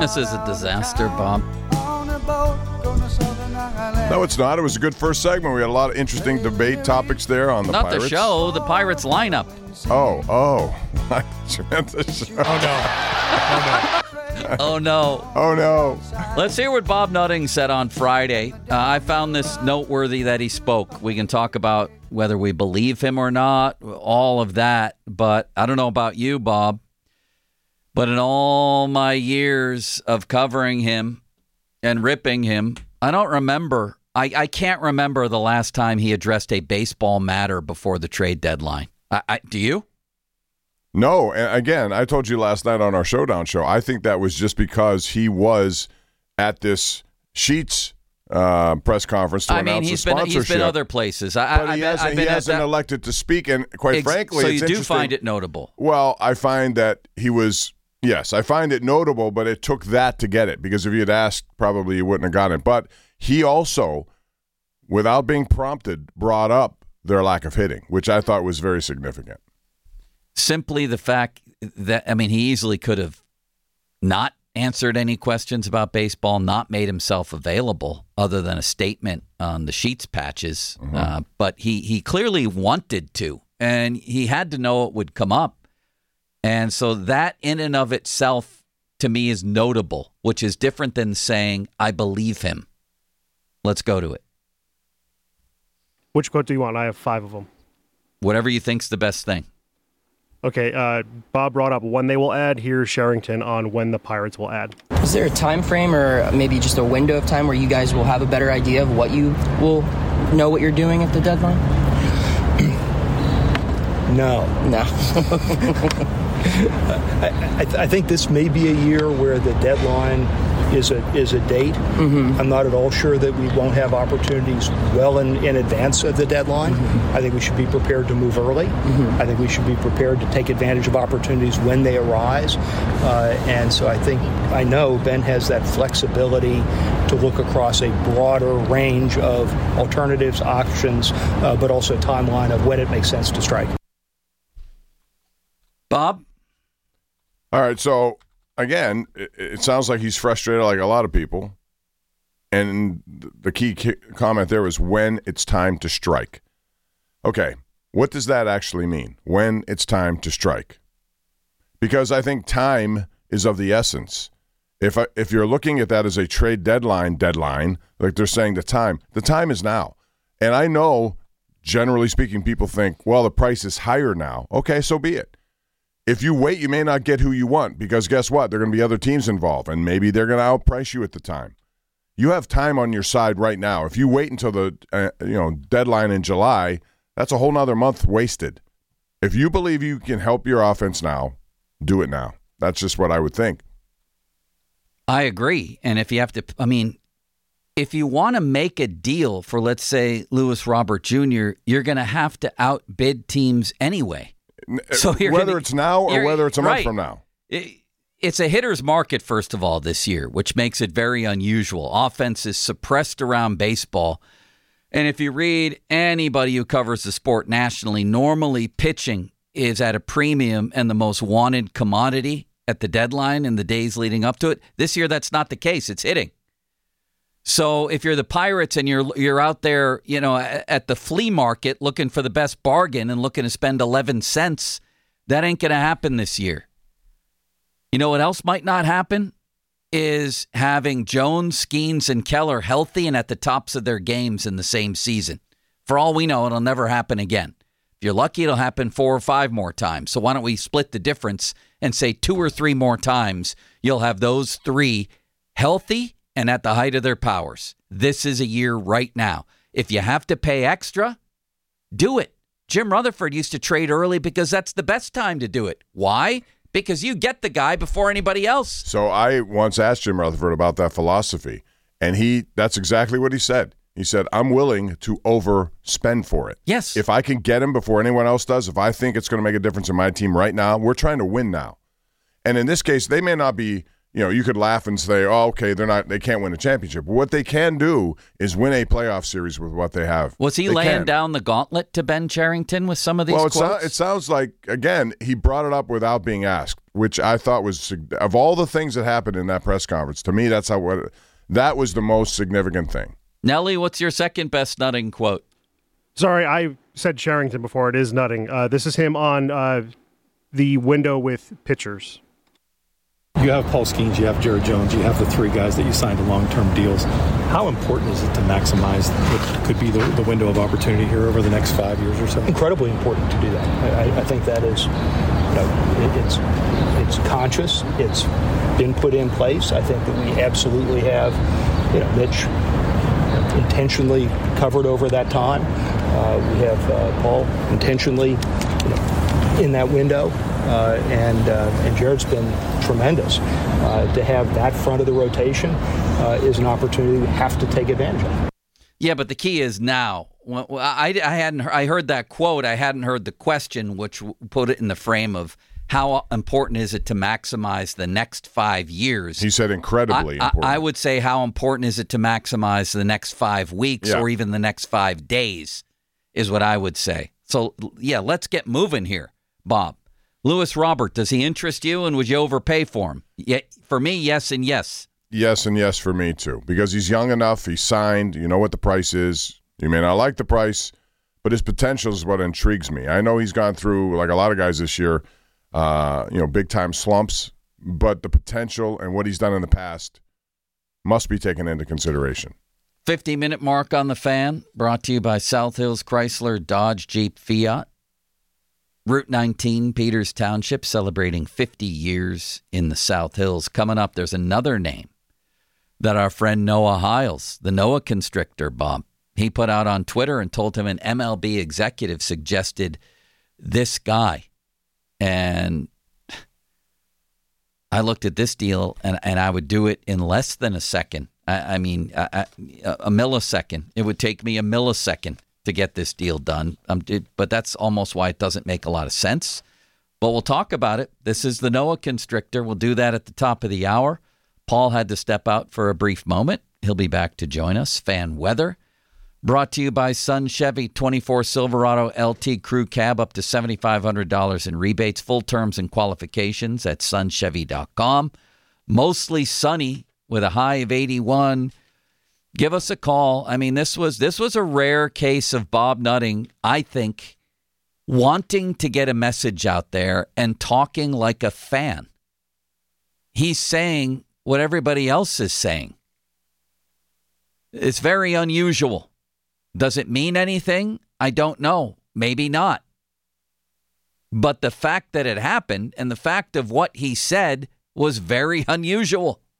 This is a disaster, Bob. No, it's not. It was a good first segment. We had a lot of interesting debate topics there on the Not Pirates. the show, the Pirates lineup. Oh. I meant the show. Oh, no. Oh, no. Let's hear what Bob Nutting said on Friday. I found this noteworthy that he spoke. We can talk about whether we believe him or not, all of that. But I don't know about you, Bob. But in all my years of covering him and ripping him, I don't remember. I can't remember the last time he addressed a baseball matter before the trade deadline. Do you? No, and again, I told you last night on our Showdown show, I think that was just because he was at this Sheets press conference to announce the sponsorship. He's been other places. But he hasn't elected to speak, and quite frankly, so it's you do interesting. find it notable. Well, I find that he was, yes, I find it notable, but it took that to get it, because if you had asked, probably you wouldn't have gotten it. But he also, without being prompted, brought up their lack of hitting, which I thought was very significant. Simply the fact that, he easily could have not answered any questions about baseball, not made himself available other than a statement on the Sheets patches. But he clearly wanted to, and he had to know it would come up. And so that in and of itself, to me, is notable, which is different than saying, I believe him. Let's go to it. Which quote do you want? I have 5 of them. Whatever you think's the best thing. Okay, Bob brought up when they will add. Here's Sherrington on when the Pirates will add. Is there a time frame or maybe just a window of time where you guys will have a better idea of what you will know what you're doing at the deadline? No. I think this may be a year where the deadline is a date. I'm not at all sure that we won't have opportunities well in advance of the deadline. I think we should be prepared to move early. I think we should be prepared to take advantage of opportunities when they arise. And so I know Ben has that flexibility to look across a broader range of alternatives, options, but also a timeline of when it makes sense to strike. Bob? All right, so again, it sounds like he's frustrated like a lot of people. And the key comment there was when it's time to strike. Okay, what does that actually mean, when it's time to strike? Because I think time is of the essence. If you're looking at that as a trade deadline, like they're saying the time is now. And I know, generally speaking, people think, well, the price is higher now. Okay, so be it. If you wait, you may not get who you want, because guess what? There are going to be other teams involved, and maybe they're going to outprice you at the time. You have time on your side right now. If you wait until the deadline in July, that's a whole nother month wasted. If you believe you can help your offense now, do it now. That's just what I would think. I agree. And if you have to, if you want to make a deal for, let's say, Lewis Robert Jr., you're going to have to outbid teams anyway. So whether it's now or whether it's a month from now. It's a hitter's market, first of all, this year, which makes it very unusual. Offense is suppressed around baseball. And if you read anybody who covers the sport nationally, normally pitching is at a premium and the most wanted commodity at the deadline in the days leading up to it. This year, that's not the case. It's hitting. So if you're the Pirates and you're out there, at the flea market looking for the best bargain and looking to spend 11 cents, that ain't going to happen this year. You know what else might not happen? Is having Jones, Skeens, and Keller healthy and at the tops of their games in the same season. For all we know, it'll never happen again. If you're lucky, it'll happen 4 or 5 more times. So why don't we split the difference and say 2 or 3 more times you'll have those 3 healthy and at the height of their powers. This is a year right now. If you have to pay extra, do it. Jim Rutherford used to trade early because that's the best time to do it. Why? Because you get the guy before anybody else. So I once asked Jim Rutherford about that philosophy, and that's exactly what he said. He said, I'm willing to overspend for it. Yes. If I can get him before anyone else does, if I think it's going to make a difference in my team right now, we're trying to win now. And in this case, they may not be you could laugh and say, "Oh, okay, they can't win a championship." But what they can do is win a playoff series with what they have. Was he laying down the gauntlet to Ben Cherington with some of these quotes? Well, it sounds like, again, he brought it up without being asked, which I thought was, of all the things that happened in that press conference, to me, that was the most significant thing. Nelly, what's your second best nutting quote? Sorry, I said Cherington before. It is nutting. This is him on the window with pitchers. You have Paul Skeens, you have Jared Jones, you have the three guys that you signed to long-term deals. How important is it to maximize what could be the window of opportunity here over the next 5 years or so? Incredibly important to do that. I think that is, it's conscious. It's been put in place. I think that we absolutely have, Mitch intentionally covered over that time. We have Paul intentionally in that window. And Jared's been tremendous. To have that front of the rotation is an opportunity we have to take advantage of. Yeah, but the key is now. I heard that quote. I hadn't heard the question, which put it in the frame of how important is it to maximize the next 5 years. He said incredibly important. I would say how important is it to maximize the next 5 weeks or even the next 5 days is what I would say. So, yeah, let's get moving here, Bob. Louis Robert, does he interest you, and would you overpay for him? Yeah, for me, yes and yes. Yes and yes for me, too, because he's young enough, he's signed, you know what the price is. You may not like the price, but his potential is what intrigues me. I know he's gone through, like a lot of guys this year, big-time slumps, but the potential and what he's done in the past must be taken into consideration. 50-minute mark on the Fan, brought to you by South Hills Chrysler, Dodge, Jeep, Fiat. Route 19, Peters Township, celebrating 50 years in the South Hills. Coming up, there's another name that our friend Noah Hiles, the Noah Constrictor, Bob, he put out on Twitter and told him an MLB executive suggested this guy. And I looked at this deal, and I would do it in less than a second. A millisecond. It would take me a millisecond to get this deal done. But that's almost why it doesn't make a lot of sense. But we'll talk about it. This is the Noah Constrictor. We'll do that at the top of the hour. Paul had to step out for a brief moment. He'll be back to join us. Fan weather. Brought to you by Sun Chevy 24 Silverado LT Crew Cab, up to $7,500 in rebates. Full terms and qualifications at sunchevy.com. Mostly sunny with a high of 81. Give us a call. I mean, this was a rare case of Bob Nutting, I think, wanting to get a message out there and talking like a fan. He's saying what everybody else is saying. It's very unusual. Does it mean anything? I don't know. Maybe not. But the fact that it happened and the fact of what he said was very unusual.